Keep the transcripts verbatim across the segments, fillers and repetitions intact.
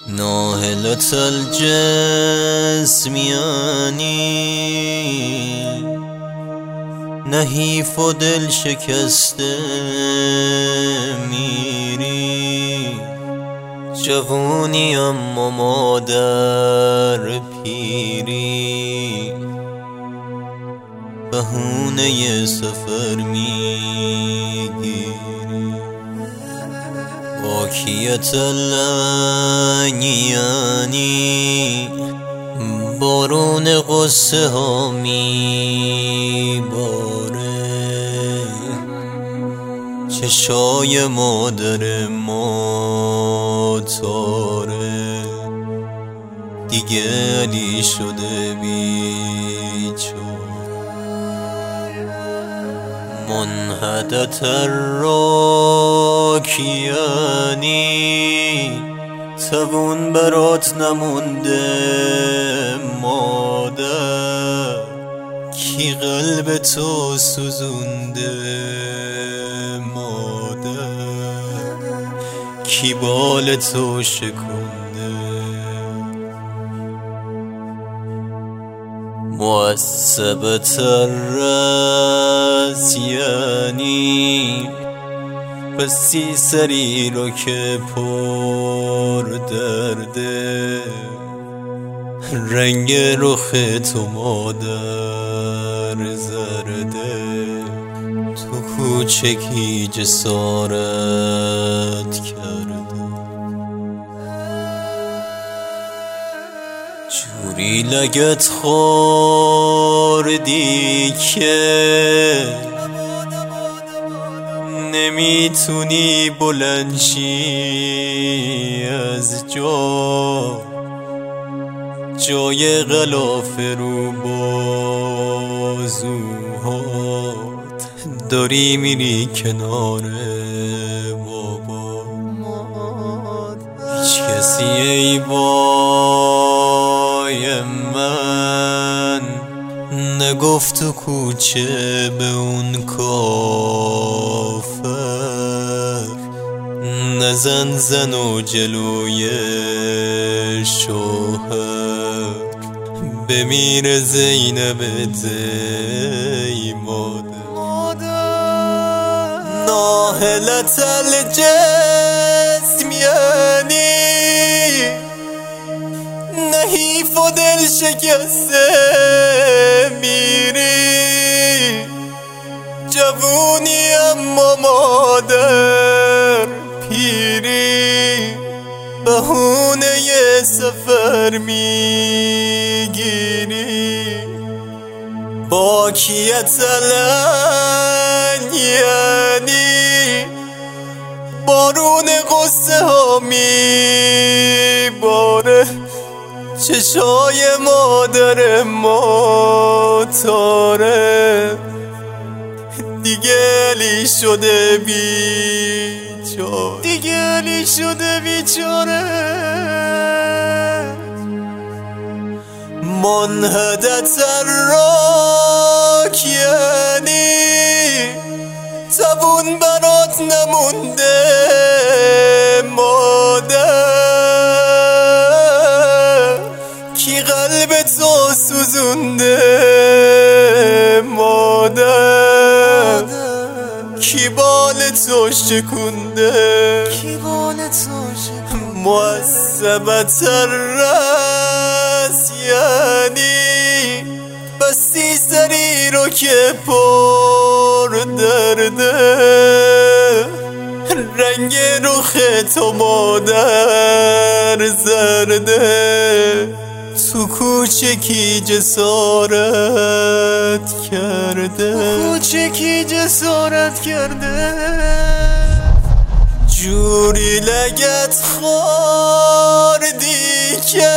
ناهلة الجسم یعنی نحیف و دل شکسته میری، جوونی اما مادر پیری، بهونه سفر میگیری. واکیت لنگیانی بارون قصه ها میباره، چشای مادر ما تاره، دیگه علی شده بیچاره. منحدت الراکیانی توون برات نمونده مادر، کی قلب تو سوزونده مادر، کی بال تو شکونده. معصبت الرأس یعنی بسی سری رو که پر درده، رنگ رخ تو مادر زرده، تو کوچکی جسارت کرده. جوری لگت خوردی که نمیتونی بلند شی از جا، جای غلاف رو بازوهات داری میری کنار بابا. هیچ کسی ای وای من نگفت تو کوچه به اون کافر، نزن زن و جلوی شوهر، بمیر زینب ای مادر. ناهلت الجسم یعنی نحیف و دل شکسته میری، جوونی اما مادر پیری، بهونه سفر میگیری. باکیت لن یعنی بارون قصه ها میباره، چشای مادر ما تاره، دیگه علی شده بیچاره، دیگه علی شده بیچاره. منحدت الراک یعنی توون برات نمونده مادر، کی قلب تو سوزونده مادر، کی بال تو شکونده. معصبت الرأس یعنی بسی سری رو که پر درده، رنگ رخ تو مادر زرده، تو کوچکی جسارت کرده، کوچکی جسارت کرده. جوری لگت خوردی که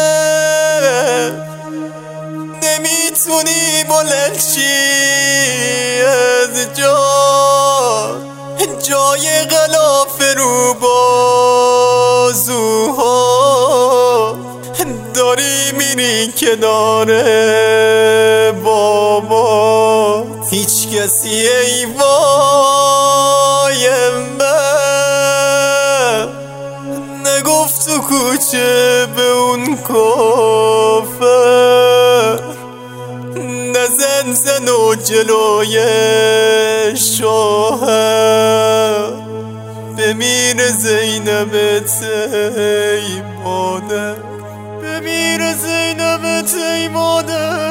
نمیتونی بلند شی از جا، جای غلاف رو بازوها داری میری کنار بابا. هیچ کسی ای وای من میگفت تو کوچه به اون کافر نزن زن و جلوی شوهر بمیره زینبت ای مادر بمیره زینبت ای مادر